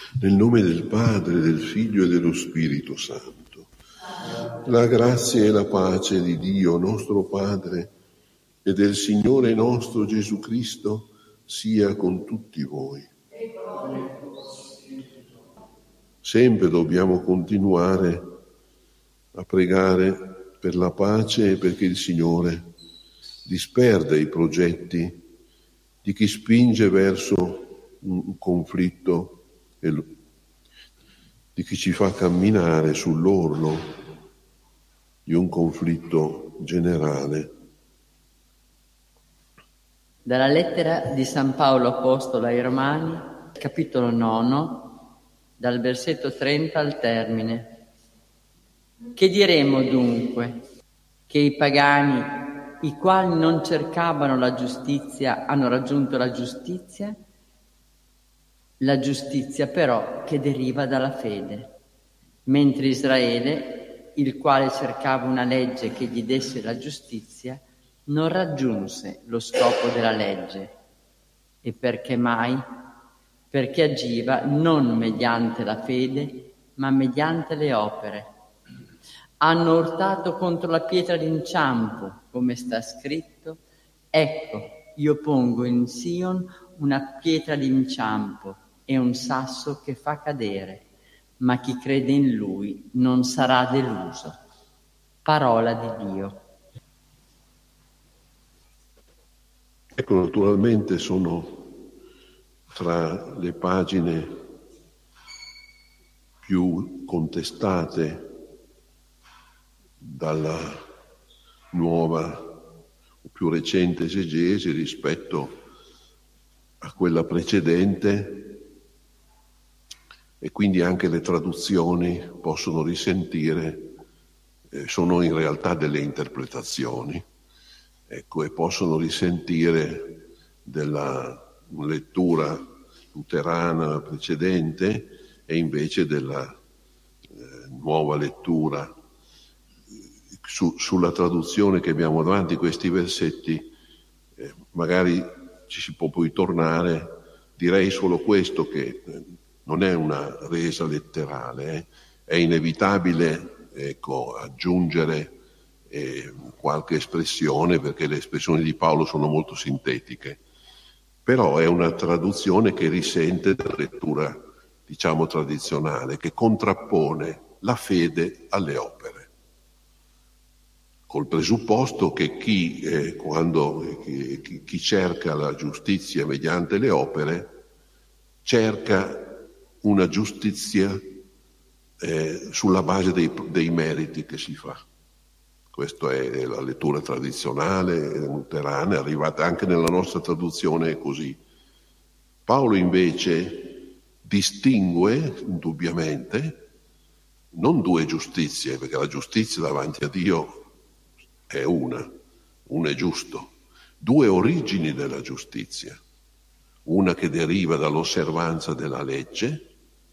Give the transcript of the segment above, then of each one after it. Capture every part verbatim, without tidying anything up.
Nel nome del Padre, del Figlio e dello Spirito Santo. La grazia e la pace di Dio nostro Padre e del Signore nostro Gesù Cristo sia con tutti voi. Sempre dobbiamo continuare a pregare per la pace e perché il Signore disperda i progetti di chi spinge verso un conflitto e di chi ci fa camminare sull'orlo di un conflitto generale. Dalla lettera di San Paolo Apostolo ai Romani, capitolo nono, dal versetto trenta al termine. Che diremo dunque? Che i pagani, i quali non cercavano la giustizia, hanno raggiunto la giustizia? La giustizia però che deriva dalla fede, mentre Israele, il quale cercava una legge che gli desse la giustizia, non raggiunse lo scopo della legge. E perché mai? Perché agiva non mediante la fede, ma mediante le opere. Hanno urtato contro la pietra d'inciampo, come sta scritto: ecco, io pongo in Sion una pietra d'inciampo e un sasso che fa cadere, ma chi crede in Lui non sarà deluso. Parola di Dio. Ecco, naturalmente sono tra le pagine più contestate dalla nuova o più recente esegesi rispetto a quella precedente, e quindi anche le traduzioni possono risentire, eh, sono in realtà delle interpretazioni, ecco, e possono risentire della lettura luterana precedente e invece della eh, nuova lettura. Su, sulla traduzione che abbiamo davanti, questi versetti, eh, magari ci si può poi tornare. Direi solo questo, che eh, non è una resa letterale, eh. È inevitabile, ecco, aggiungere eh, qualche espressione, perché le espressioni di Paolo sono molto sintetiche, però è una traduzione che risente della lettura, diciamo, tradizionale, che contrappone la fede alle opere, col presupposto che chi, eh, quando, chi, chi cerca la giustizia mediante le opere, cerca una giustizia eh, sulla base dei, dei meriti che si fa. Questa è la lettura tradizionale, luterana, è arrivata anche nella nostra traduzione così. Paolo invece distingue, indubbiamente, non due giustizie, perché la giustizia davanti a Dio è una, uno è giusto, due origini della giustizia, una che deriva dall'osservanza della legge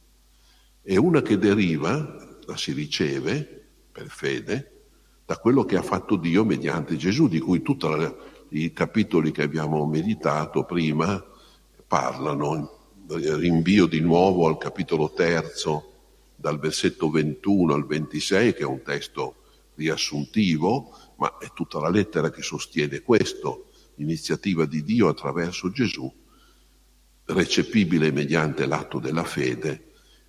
e una che deriva, la si riceve per fede, da quello che ha fatto Dio mediante Gesù, di cui tutti i capitoli che abbiamo meditato prima parlano. Rinvio di nuovo al capitolo terzo, dal versetto ventuno al ventisei, che è un testo riassuntivo, ma è tutta la lettera che sostiene questo, l'iniziativa di Dio attraverso Gesù, recepibile mediante l'atto della fede,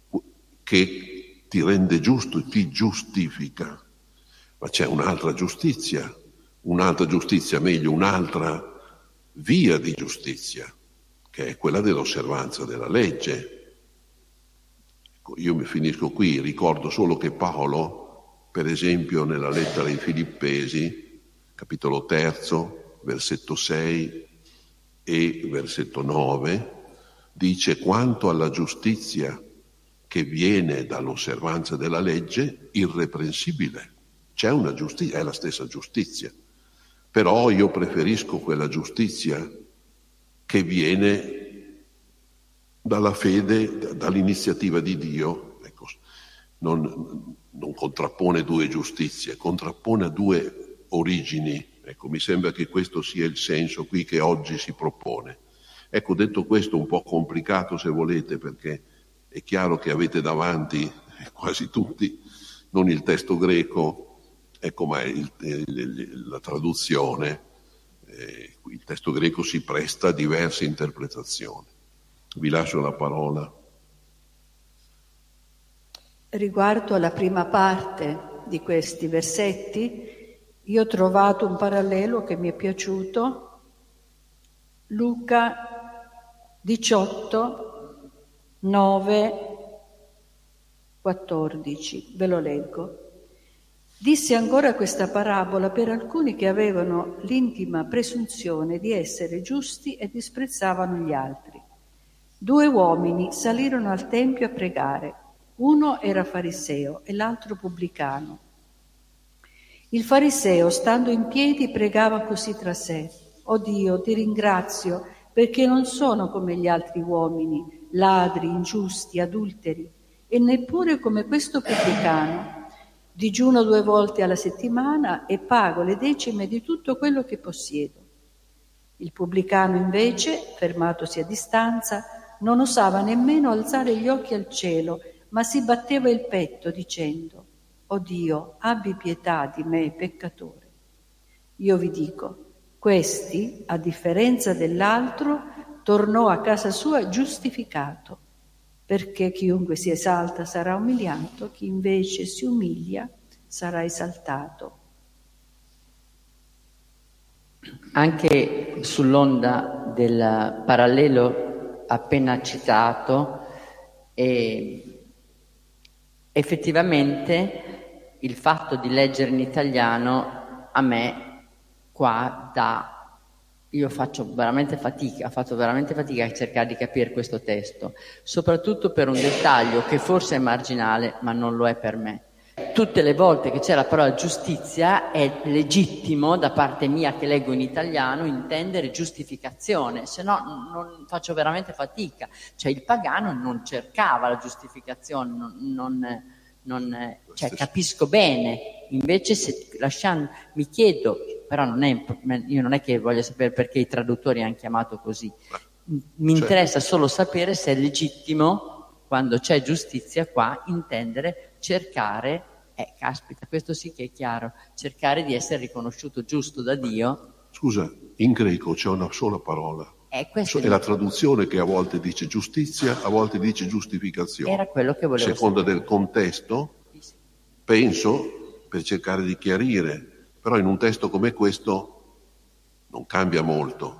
che ti rende giusto e ti giustifica. Ma c'è un'altra giustizia, un'altra giustizia, meglio, un'altra via di giustizia, che è quella dell'osservanza della legge. Ecco, io mi finisco qui, ricordo solo che Paolo, per esempio nella lettera ai Filippesi, capitolo terzo, versetto sei e versetto nove, dice: quanto alla giustizia che viene dall'osservanza della legge, irreprensibile. C'è una giustizia, è la stessa giustizia, però io preferisco quella giustizia che viene dalla fede, dall'iniziativa di Dio. Ecco, non, non contrappone due giustizie, contrappone due origini. Ecco, mi sembra che questo sia il senso qui che oggi si propone. Ecco, detto questo, un po' complicato se volete, perché È chiaro che avete davanti, quasi tutti, non il testo greco, ecco, ma il, il, la traduzione. Eh, il testo greco si presta a diverse interpretazioni. Vi lascio la parola. Riguardo alla prima parte di questi versetti, io ho trovato un parallelo che mi è piaciuto. Luca diciotto, nove, quattordici. Ve lo leggo. Disse ancora questa parabola per alcuni che avevano l'intima presunzione di essere giusti e disprezzavano gli altri. Due uomini salirono al tempio a pregare. Uno era fariseo e l'altro pubblicano. Il fariseo, stando in piedi, pregava così tra sé: «O Dio, ti ringrazio perché non sono come gli altri uomini, ladri, ingiusti, adulteri, e neppure come questo pubblicano. Digiuno due volte alla settimana e pago le decime di tutto quello che possiedo». Il pubblicano invece, fermatosi a distanza, non osava nemmeno alzare gli occhi al cielo, ma si batteva il petto dicendo: «O Dio, abbi pietà di me, peccatore». Io vi dico, questi, a differenza dell'altro, tornò a casa sua giustificato, perché chiunque si esalta sarà umiliato, chi invece si umilia sarà esaltato. Anche sull'onda del parallelo appena citato, e effettivamente il fatto di leggere in italiano a me qua dà, io faccio veramente fatica, ho fatto veramente fatica a cercare di capire questo testo, soprattutto per un dettaglio che forse è marginale, ma non lo è per me. Tutte le volte che c'è la parola giustizia è legittimo da parte mia che leggo in italiano intendere giustificazione, se no non faccio veramente fatica. Cioè il pagano non cercava la giustificazione, non, non, non, cioè capisco bene. Invece se lasciando, mi chiedo, però non è, io non è che voglio sapere perché i traduttori hanno chiamato così, mi interessa solo sapere se è legittimo, quando c'è giustizia qua, intendere cercare, eh, caspita, questo sì che è chiaro, cercare di essere riconosciuto giusto da Dio. Scusa, in greco c'è una sola parola. Eh, è è la traduzione che a volte dice giustizia, a volte dice giustificazione. Era quello che volevo Seconda sapere. del contesto, penso, per cercare di chiarire, però in un testo come questo non cambia molto,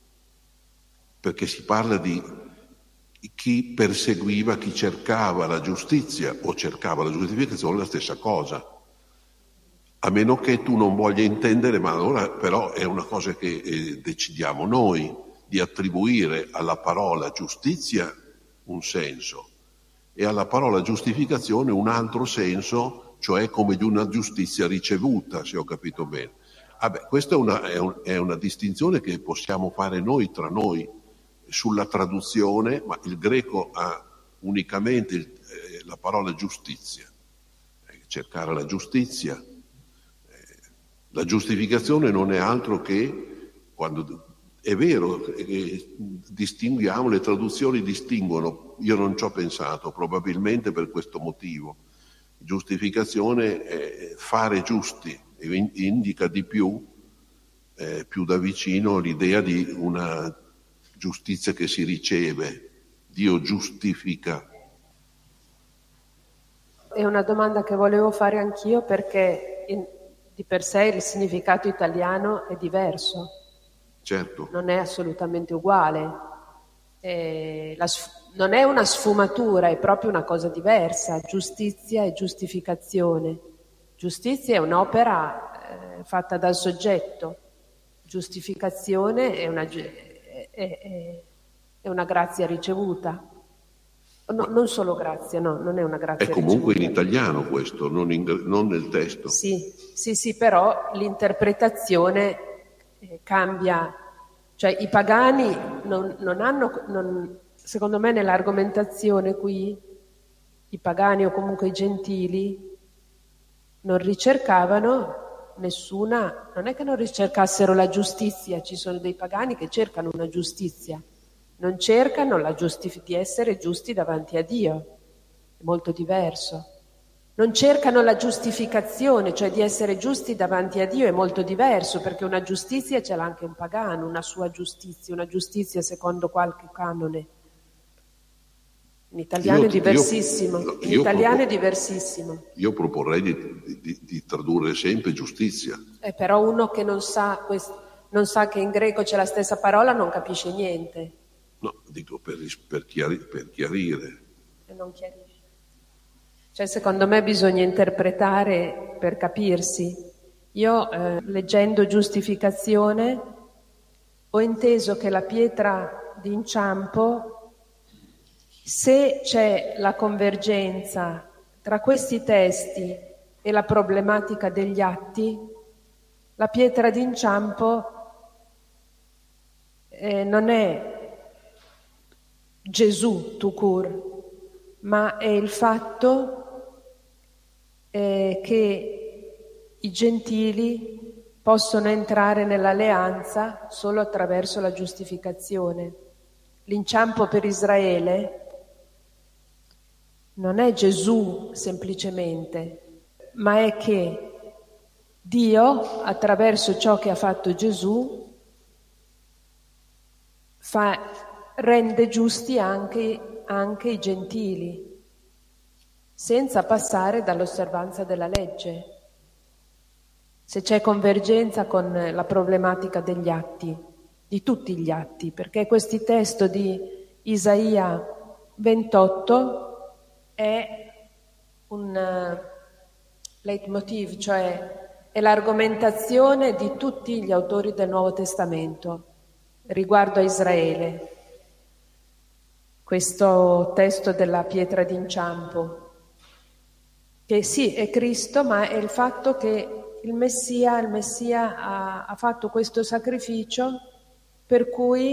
perché si parla di chi perseguiva, chi cercava la giustizia o cercava la giustificazione, la stessa cosa. A meno che tu non voglia intendere, ma allora però è una cosa che eh, decidiamo noi, di attribuire alla parola giustizia un senso e alla parola giustificazione un altro senso, cioè come di una giustizia ricevuta, se ho capito bene. Ah beh, questa è una, è, un, è una distinzione che possiamo fare noi tra noi sulla traduzione, ma il greco ha unicamente il, eh, la parola giustizia, eh, cercare la giustizia. Eh, la giustificazione non è altro che, quando è vero, eh, distinguiamo, le traduzioni distinguono, io non ci ho pensato, probabilmente per questo motivo. Giustificazione è fare giusti, indica di più, eh, più da vicino l'idea di una giustizia che si riceve, Dio giustifica. È una domanda che volevo fare anch'io perché in, di per sé il significato italiano è diverso. Certo. Non è assolutamente uguale. Eh, la, non è una sfumatura, è proprio una cosa diversa. Giustizia e giustificazione. Giustizia è un'opera eh, fatta dal soggetto. Giustificazione è una... È, è una grazia ricevuta. No, non solo grazia, no, non è una grazia ricevuta. È comunque ricevuta. In italiano questo, non, in, non nel testo. Sì, sì, sì, però l'interpretazione eh, cambia. Cioè i pagani non, non hanno, non, secondo me nell'argomentazione qui, i pagani o comunque i gentili non ricercavano nessuna, non è che non ricercassero la giustizia, ci sono dei pagani che cercano una giustizia, non cercano la giustif- di essere giusti davanti a Dio, è molto diverso. Non cercano la giustificazione, cioè di essere giusti davanti a Dio, è molto diverso, perché una giustizia ce l'ha anche un pagano, una sua giustizia, una giustizia secondo qualche canone. In italiano io, è diversissimo, io, in io italiano propo- è diversissimo. Io proporrei di, di, di tradurre sempre giustizia. Eh, però uno che non sa, quest- non sa che in greco c'è la stessa parola non capisce niente. No, dico per, per, chiari, per chiarire. E non chiarisce. Cioè, secondo me bisogna interpretare per capirsi. Io, eh, leggendo giustificazione, ho inteso che la pietra d'inciampo, se c'è la convergenza tra questi testi e la problematica degli atti, la pietra d'inciampo eh, non è Gesù tout court, ma è il fatto eh, che i gentili possono entrare nell'alleanza solo attraverso la giustificazione. L'inciampo per Israele non è Gesù semplicemente, ma è che Dio, attraverso ciò che ha fatto Gesù, fa, rende giusti anche, anche i gentili, senza passare dall'osservanza della legge. Se c'è convergenza con la problematica degli atti, di tutti gli atti, perché questo testo di Isaia ventotto è un leitmotiv, cioè è l'argomentazione di tutti gli autori del Nuovo Testamento riguardo a Israele. Questo testo della pietra d'inciampo, che sì, è Cristo, ma è il fatto che il Messia, il Messia ha, ha fatto questo sacrificio per cui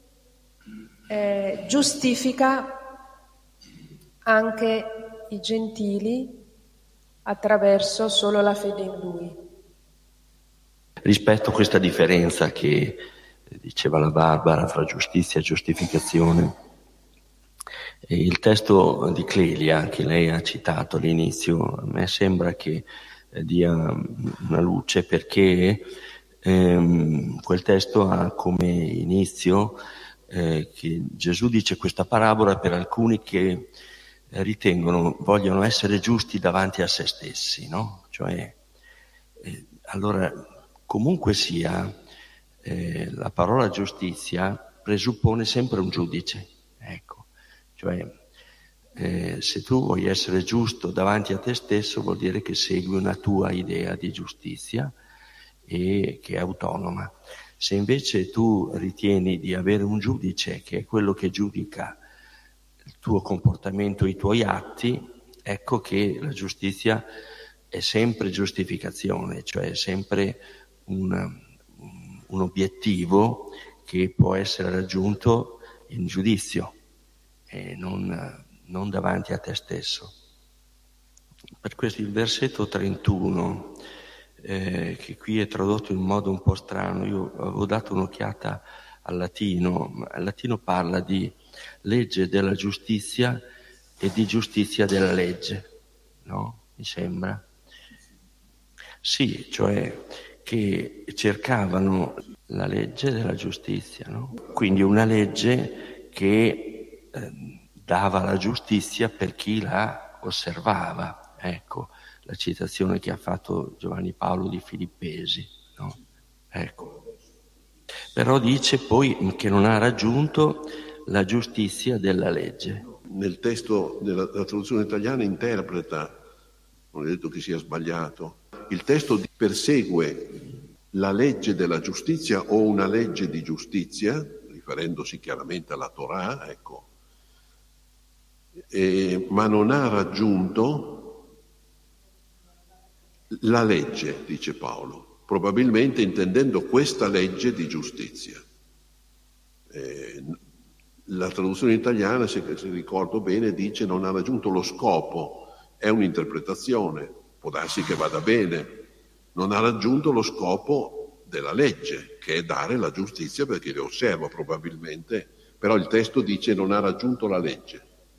eh, giustifica anche i gentili attraverso solo la fede in Lui. Rispetto a questa differenza che diceva la Barbara fra giustizia e giustificazione, il testo di Clelia che lei ha citato all'inizio a me sembra che dia una luce, perché ehm, quel testo ha come inizio eh, che Gesù dice questa parabola per alcuni che ritengono, vogliono essere giusti davanti a se stessi, no? Cioè, eh, allora, comunque sia, eh, la parola giustizia presuppone sempre un giudice, ecco. Cioè, eh, se tu vuoi essere giusto davanti a te stesso vuol dire che segui una tua idea di giustizia e che è autonoma. Se invece tu ritieni di avere un giudice che è quello che giudica il tuo comportamento, i tuoi atti, ecco che la giustizia è sempre giustificazione, cioè è sempre un, un obiettivo che può essere raggiunto in giudizio e non, non davanti a te stesso. Per questo il versetto trentuno, eh, che qui è tradotto in modo un po' strano, io avevo dato un'occhiata al latino, ma il latino parla di legge della giustizia e di giustizia della legge, no? Mi sembra. Sì, cioè che cercavano la legge della giustizia, no? Quindi una legge che eh, dava la giustizia per chi la osservava. Ecco, la citazione che ha fatto Giovanni Paolo di Filippesi, no? Ecco. Però dice poi che non ha raggiunto la giustizia della legge. Nel testo della, della traduzione italiana interpreta, non è detto che sia sbagliato, il testo persegue la legge della giustizia o una legge di giustizia, riferendosi chiaramente alla Torah, ecco, e, ma non ha raggiunto la legge, dice Paolo, probabilmente intendendo questa legge di giustizia. Eh, la traduzione italiana, se, se ricordo bene, dice non ha raggiunto lo scopo, è un'interpretazione, può darsi che vada bene, non ha raggiunto lo scopo della legge, che è dare la giustizia perché le osserva probabilmente però il testo dice non ha raggiunto la legge.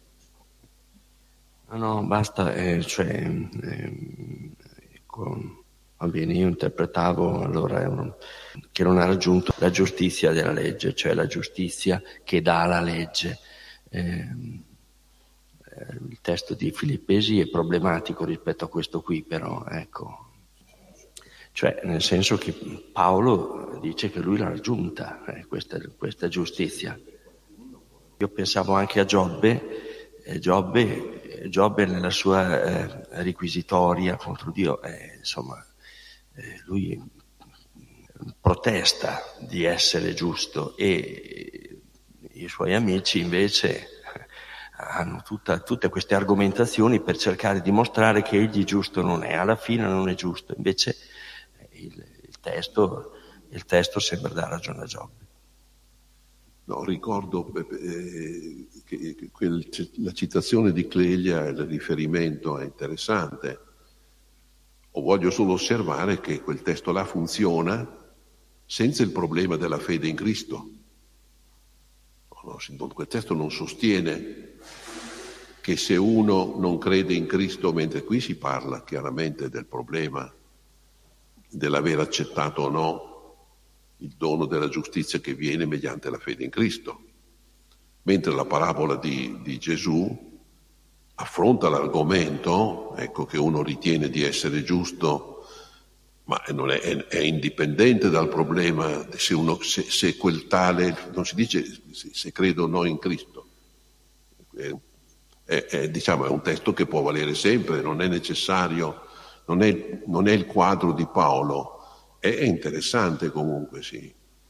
No, no, basta, eh, cioè, eh, con, va bene, io interpretavo allora eh, un, che non ha raggiunto la giustizia della legge, cioè la giustizia che dà la legge. Eh, eh, il testo di Filippesi è problematico rispetto a questo qui, però, ecco. Cioè, nel senso che Paolo dice che lui l'ha raggiunta, eh, questa, questa giustizia. Io pensavo anche a Giobbe, eh, Giobbe, eh, Giobbe nella sua eh, requisitoria contro Dio, eh, insomma, eh, lui protesta di essere giusto e i suoi amici invece hanno tutta, tutte queste argomentazioni per cercare di mostrare che egli giusto non è, alla fine non è giusto, invece il, il, testo, il testo sembra dare ragione a Giobbe. No, ricordo eh, che, che quel, la citazione di Clelia, il riferimento è interessante. O voglio solo osservare che quel testo là funziona senza il problema della fede in Cristo. No, no, quel testo non sostiene che se uno non crede in Cristo, mentre qui si parla chiaramente del problema dell'aver accettato o no il dono della giustizia che viene mediante la fede in Cristo, mentre la parabola di, di Gesù affronta l'argomento, ecco, che uno ritiene di essere giusto, ma non è, è, è indipendente dal problema se, uno, se, se quel tale, non si dice se, se credo o no in Cristo, è, è, è, diciamo, è un testo che può valere sempre, non è necessario, non è, non è il quadro di Paolo. È interessante comunque, sì.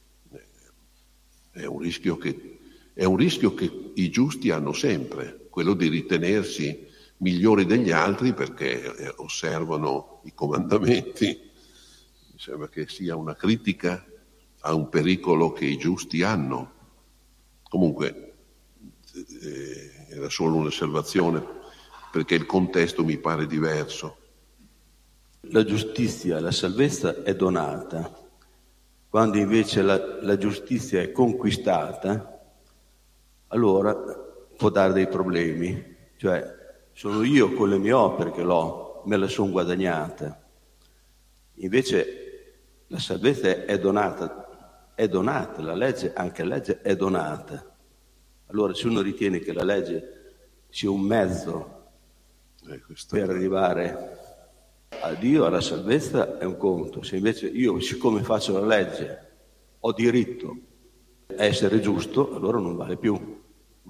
È un rischio che, è un rischio che i giusti hanno sempre, quello di ritenersi migliori degli altri perché osservano i comandamenti. Mi sembra che sia una critica a un pericolo che i giusti hanno. Comunque, eh, era solo un'osservazione perché il contesto mi pare diverso. La giustizia, la salvezza è donata, quando invece la, la giustizia è conquistata, allora può dare dei problemi, cioè sono io con le mie opere che l'ho, me la sono guadagnata. Invece la salvezza è donata, è donata, la legge, anche la legge è donata. Allora se uno ritiene che la legge sia un mezzo eh, per arrivare a Dio, alla salvezza, è un conto. Se invece io, siccome faccio la legge, ho diritto a essere giusto, allora non vale più.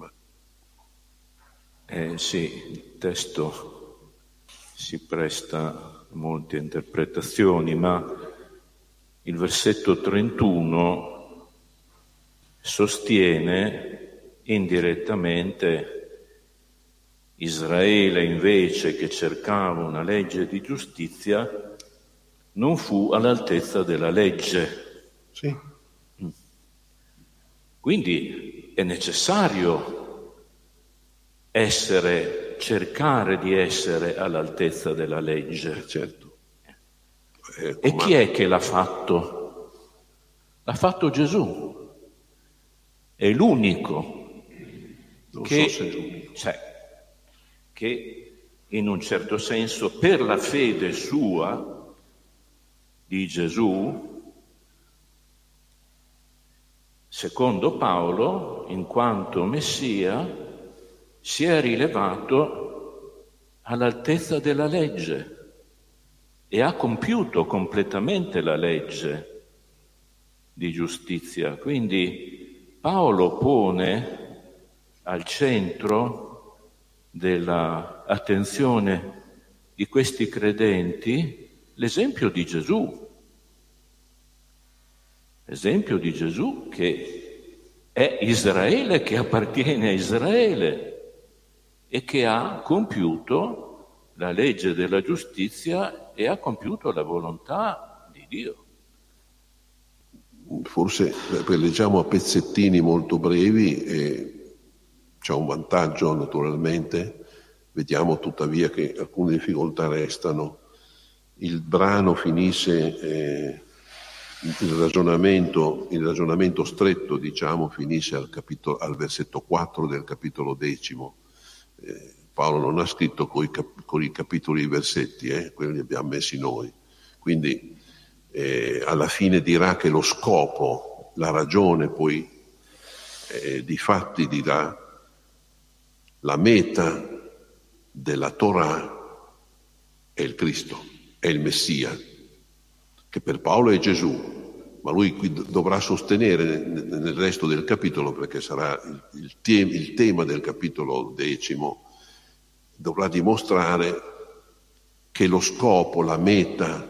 Eh, sì, il testo si presta a molte interpretazioni, ma il versetto trentuno sostiene indirettamente Israele invece, che cercava una legge di giustizia, non fu all'altezza della legge. Sì. Quindi è necessario essere, cercare di essere all'altezza della legge. Certo. Eh, e chi è che l'ha fatto? L'ha fatto Gesù. È l'unico non che... so se è l'unico. Cioè, che in un certo senso per la fede sua di Gesù, secondo Paolo, in quanto Messia, si è rilevato all'altezza della legge e ha compiuto completamente la legge di giustizia. Quindi Paolo pone al centro della attenzione di questi credenti l'esempio di Gesù, l'esempio di Gesù che è Israele, che appartiene a Israele e che ha compiuto la legge della giustizia e ha compiuto la volontà di Dio. Forse leggiamo a pezzettini molto brevi e c'è un vantaggio naturalmente, vediamo tuttavia che alcune difficoltà restano. Il brano finisce eh, il ragionamento, il ragionamento stretto, diciamo, finisce al, capitolo, al versetto quattro del capitolo decimo. Eh, Paolo non ha scritto con i, cap- con i capitoli e i versetti, eh, quelli li abbiamo messi noi. Quindi eh, alla fine dirà che lo scopo, la ragione, poi eh, di fatti dirà la meta della Torah è il Cristo, è il Messia, che per Paolo è Gesù, ma lui qui dovrà sostenere nel resto del capitolo, perché sarà il, il, te- il tema del capitolo decimo, dovrà dimostrare che lo scopo, la meta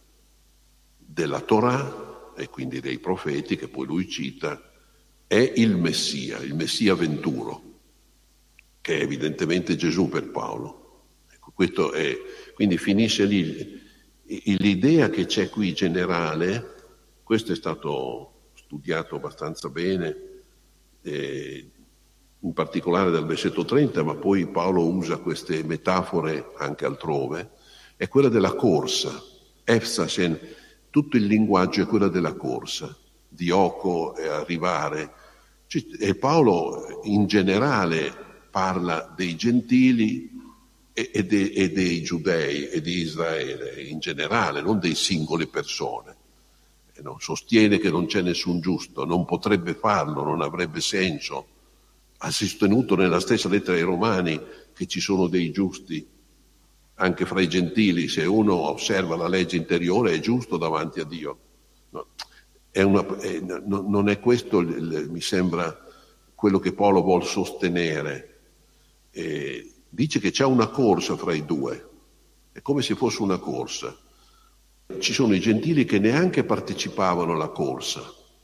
della Torah, e quindi dei profeti, che poi lui cita, è il Messia, il Messia venturo, che è evidentemente Gesù per Paolo. Ecco, questo è, quindi finisce lì. L'idea che c'è qui generale, questo è stato studiato abbastanza bene, eh, in particolare dal versetto trenta, ma poi Paolo usa queste metafore anche altrove, è quella della corsa. Efsasen, tutto il linguaggio è quella della corsa, dioco e arrivare. E Paolo in generale parla dei gentili e, e, de, e dei giudei e di Israele in generale, non dei singole persone. E non sostiene che non c'è nessun giusto, non potrebbe farlo, non avrebbe senso. Ha sostenuto nella stessa lettera ai Romani che ci sono dei giusti anche fra i gentili. Se uno osserva la legge interiore è giusto davanti a Dio. No, è una, è, no, non è questo, il, il, mi sembra, quello che Paolo vuol sostenere. Eh, dice che c'è una corsa fra i due, è come se fosse una corsa. Ci sono i gentili che neanche partecipavano alla corsa,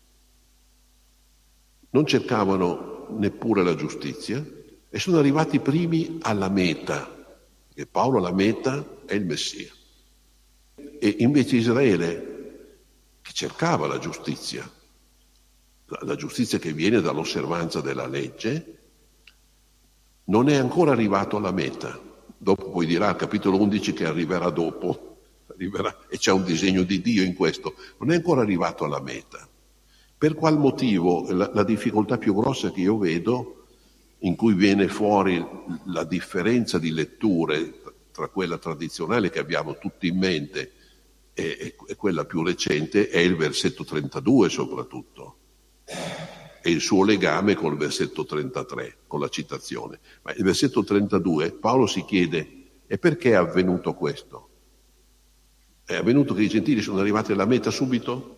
non cercavano neppure la giustizia e sono arrivati primi alla meta, che Paolo la meta è il Messia. E invece Israele, che cercava la giustizia, la, la giustizia che viene dall'osservanza della legge, non è ancora arrivato alla meta. Dopo poi dirà al capitolo undici che arriverà dopo, arriverà, e c'è un disegno di Dio in questo, non è ancora arrivato alla meta. Per qual motivo? La, la difficoltà più grossa che io vedo, in cui viene fuori la differenza di letture tra quella tradizionale che abbiamo tutti in mente e, e quella più recente, è il versetto trentadue soprattutto, e il suo legame col versetto trentatré, con la citazione. Ma il versetto trentadue, Paolo si chiede, e perché è avvenuto questo? È avvenuto che i gentili sono arrivati alla meta subito?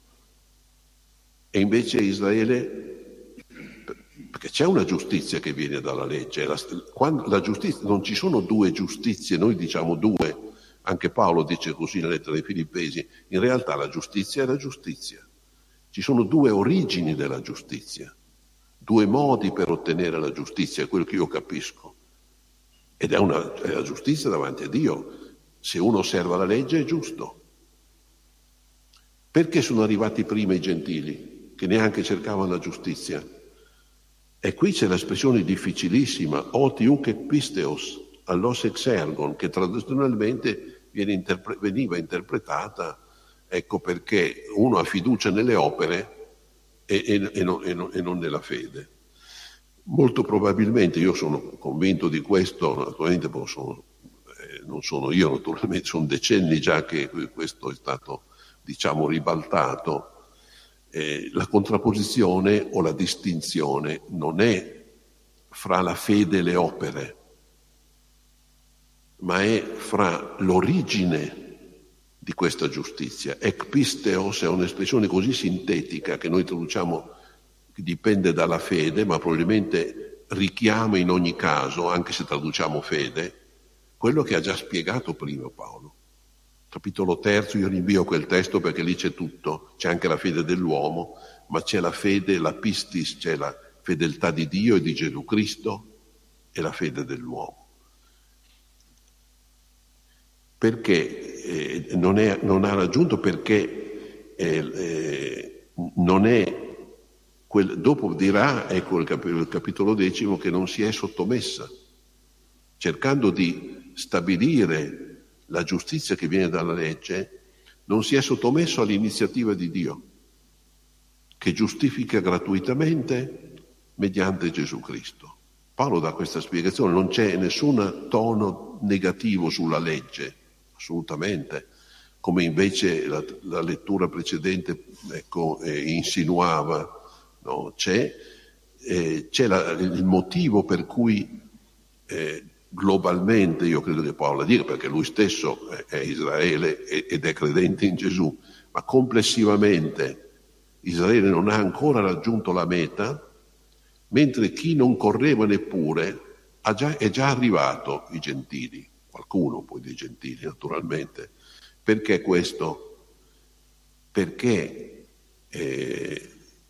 E invece Israele, perché c'è una giustizia che viene dalla legge, la, quando, la giustizia, non ci sono due giustizie, noi diciamo due, anche Paolo dice così nella lettera dei Filippesi, in realtà la giustizia è la giustizia. Ci sono due origini della giustizia, due modi per ottenere la giustizia, è quello che io capisco. Ed è, una, è la giustizia davanti a Dio. Se uno osserva la legge è giusto. Perché sono arrivati prima i gentili, che neanche cercavano la giustizia? E qui c'è l'espressione difficilissima, otiuc et pisteos, allos exergon, che tradizionalmente viene interpre- veniva interpretata, ecco perché uno ha fiducia nelle opere e, e, e, non, e, non, e non nella fede. Molto probabilmente, io sono convinto di questo, naturalmente sono, eh, non sono io, naturalmente sono decenni già che questo è stato, diciamo, ribaltato. Eh, la contrapposizione o la distinzione non è fra la fede e le opere, ma è fra l'origine di questa giustizia. Ec pisteos è un'espressione così sintetica che noi traduciamo, che dipende dalla fede, ma probabilmente richiama in ogni caso, anche se traduciamo fede, quello che ha già spiegato prima Paolo. Capitolo terzo, io rinvio quel testo perché lì c'è tutto, c'è anche la fede dell'uomo, ma c'è la fede, la pistis, c'è la fedeltà di Dio e di Gesù Cristo e la fede dell'uomo. Perché eh, non, è, non ha raggiunto, perché eh, eh, non è, quel, dopo dirà, ecco il, cap- il capitolo decimo, che non si è sottomessa, cercando di stabilire la giustizia che viene dalla legge, non si è sottomesso all'iniziativa di Dio, che giustifica gratuitamente mediante Gesù Cristo. Paolo dà questa spiegazione, non c'è nessun tono negativo sulla legge, assolutamente, come invece la, la lettura precedente ecco, eh, insinuava, no? C'è, eh, c'è la, il motivo per cui eh, globalmente, io credo che Paolo dica, perché lui stesso è, è Israele ed è credente in Gesù, ma complessivamente Israele non ha ancora raggiunto la meta, mentre chi non correva neppure ha già, è già arrivato, i gentili, qualcuno poi dei gentili naturalmente. Perché questo? Perché, eh,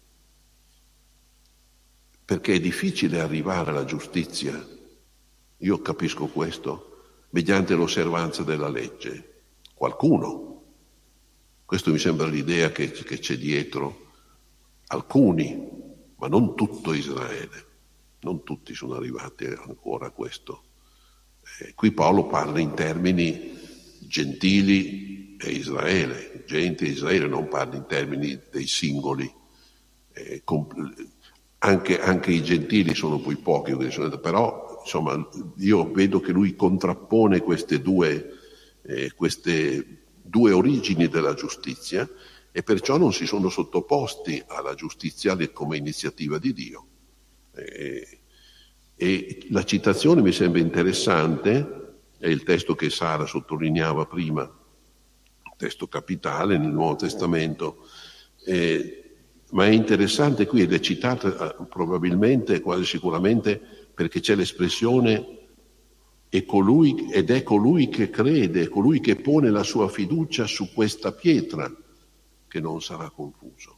perché è difficile arrivare alla giustizia, io capisco questo, mediante l'osservanza della legge. Qualcuno, questo mi sembra l'idea che, che c'è dietro, alcuni, ma non tutto Israele, non tutti sono arrivati ancora a questo. Eh, qui Paolo parla in termini gentili e Israele, gente e Israele, non parla in termini dei singoli. Eh, comp- anche, anche i gentili sono poi pochi, però insomma io vedo che lui contrappone queste due, eh, queste due origini della giustizia, e perciò non si sono sottoposti alla giustizia come iniziativa di Dio. E, e la citazione mi sembra interessante, è il testo che Sara sottolineava prima, un testo capitale nel Nuovo Testamento, eh, ma è interessante qui ed è citata eh, probabilmente, quasi sicuramente, perché c'è l'espressione e colui, ed è colui che crede, colui che pone la sua fiducia su questa pietra, che non sarà confuso.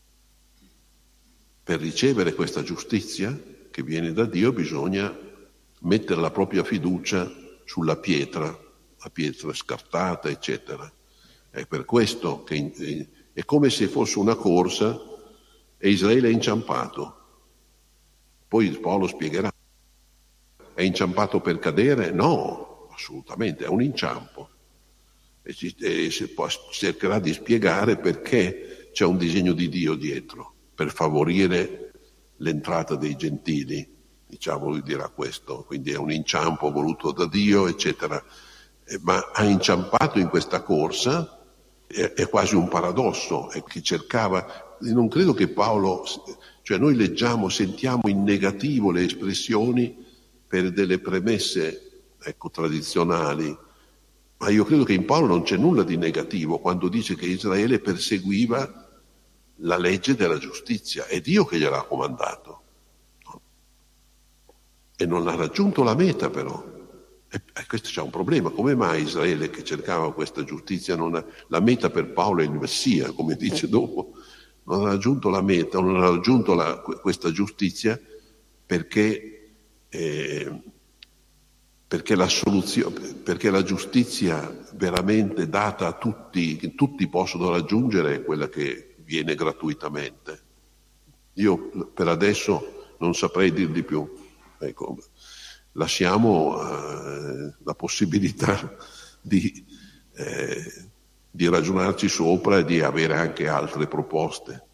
Per ricevere questa giustizia che viene da Dio bisogna mettere la propria fiducia sulla pietra, la pietra scartata, eccetera. È per questo che è come se fosse una corsa e Israele è inciampato. Poi Paolo spiegherà. È inciampato per cadere? No, assolutamente, è un inciampo. E, ci, e si può, cercherà di spiegare perché c'è un disegno di Dio dietro, per favorire l'entrata dei gentili, diciamo, lui dirà questo, quindi è un inciampo voluto da Dio, eccetera. Eh, ma ha inciampato in questa corsa, è, è quasi un paradosso, è che cercava, non credo che Paolo, cioè noi leggiamo, sentiamo in negativo le espressioni per delle premesse, ecco, tradizionali, ma io credo che in Paolo non c'è nulla di negativo quando dice che Israele perseguiva la legge della giustizia, è Dio che gliel'ha comandato. No? E non ha raggiunto la meta però. E, e questo c'è un problema. Come mai Israele che cercava questa giustizia non ha... La meta per Paolo è il Messia, come dice dopo. Non ha raggiunto la meta, non ha raggiunto la, questa giustizia perché... Eh, perché la soluzione, perché la giustizia veramente data a tutti, che tutti possono raggiungere, è quella che viene gratuitamente. Io per adesso non saprei dir di più. Ecco, lasciamo eh, la possibilità di, eh, di ragionarci sopra e di avere anche altre proposte.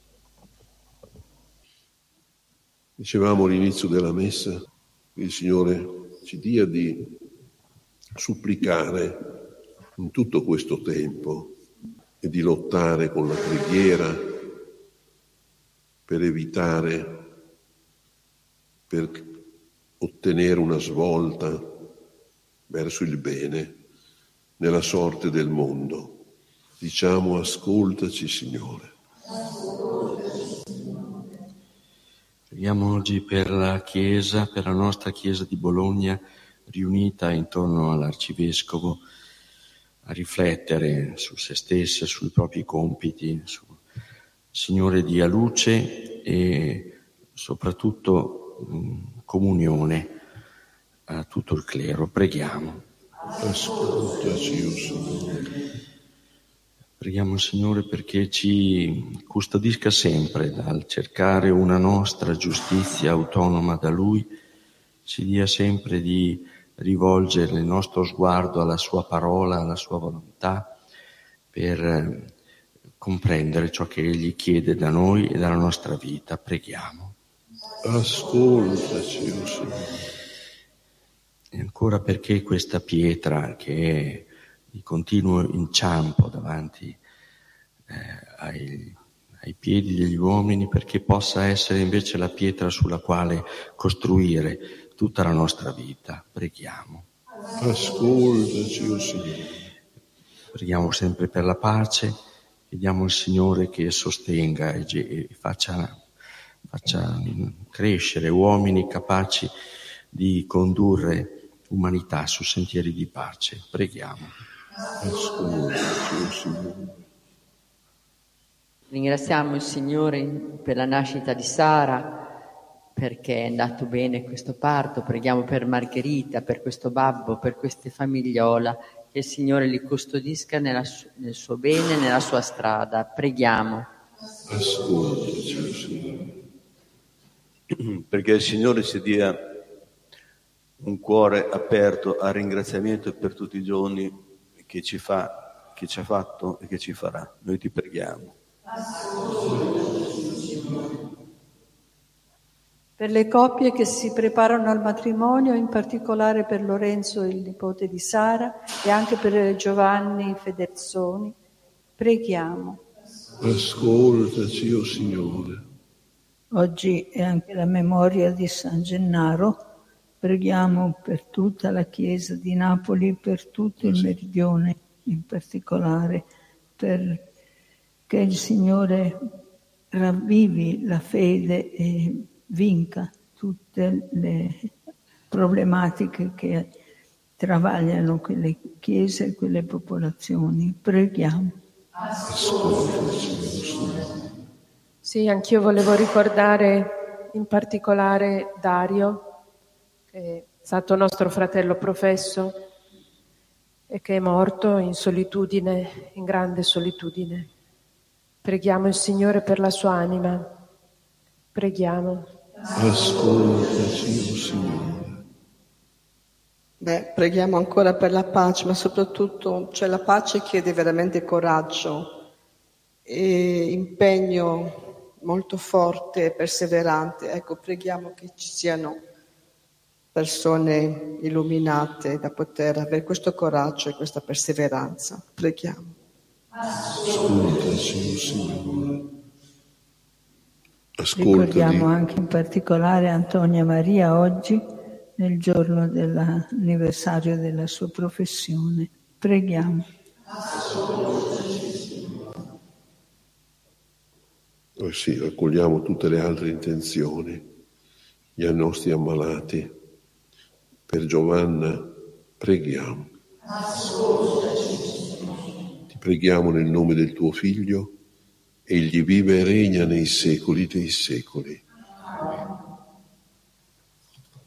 Dicevamo all'inizio della messa che il Signore ci dia di supplicare in tutto questo tempo e di lottare con la preghiera per evitare, per ottenere una svolta verso il bene nella sorte del mondo. Diciamo: ascoltaci, Signore. Preghiamo oggi per la Chiesa, per la nostra Chiesa di Bologna, riunita intorno all'Arcivescovo, a riflettere su se stessa, sui propri compiti. Su... Signore, dia luce e soprattutto mh, comunione a tutto il clero. Preghiamo. Ascoltaci, o Signore. Preghiamo il Signore perché ci custodisca sempre dal cercare una nostra giustizia autonoma da Lui, ci dia sempre di rivolgere il nostro sguardo alla Sua parola, alla Sua volontà, per comprendere ciò che Egli chiede da noi e dalla nostra vita. Preghiamo. Ascoltaci, oh Signore. E ancora perché questa pietra che è di continuo inciampo davanti eh, ai, ai piedi degli uomini, perché possa essere invece la pietra sulla quale costruire tutta la nostra vita. Preghiamo. Ascoltaci, oh Signore. Preghiamo sempre per la pace, chiediamo al Signore che sostenga e, e faccia, faccia crescere uomini capaci di condurre umanità su sentieri di pace. Preghiamo. Ascoltaci, oh Signore. Ringraziamo il Signore per la nascita di Sara, perché è andato bene questo parto. Preghiamo per Margherita, per questo babbo, per queste famigliola, che il Signore li custodisca nella su- nel suo bene, nella sua strada. Preghiamo. Ascoltaci, oh Signore. Perché il Signore ci dia un cuore aperto al ringraziamento per tutti i giorni che ci fa, che ci ha fatto e che ci farà. Noi ti preghiamo. Per le coppie che si preparano al matrimonio, in particolare per Lorenzo, il nipote di Sara, e anche per Giovanni Federzoni, preghiamo. Ascoltaci, oh Signore. Oggi è anche la memoria di San Gennaro. Preghiamo per tutta la Chiesa di Napoli, per tutto il Meridione, in particolare, per che il Signore ravvivi la fede e vinca tutte le problematiche che travagliano quelle chiese e quelle popolazioni. Preghiamo. Sì, anch'io volevo ricordare in particolare Dario, che è stato nostro fratello professo e che è morto in solitudine, in grande solitudine. Preghiamo il Signore per la sua anima. Preghiamo. Ascoltaci, oh Signore. Beh, preghiamo ancora per la pace, ma soprattutto, cioè la pace chiede veramente coraggio e impegno molto forte e perseverante. Ecco, preghiamo che ci siano persone illuminate da poter avere questo coraggio e questa perseveranza. Preghiamo. Ascoltaci, oh Signore. Ascoltali. Ricordiamo anche in particolare Antonia Maria oggi, nel giorno dell'anniversario della sua professione. Preghiamo. Oh sì, accogliamo tutte le altre intenzioni, gli nostri ammalati. Per Giovanna preghiamo. Ti preghiamo nel nome del tuo Figlio, egli vive e regna nei secoli dei secoli.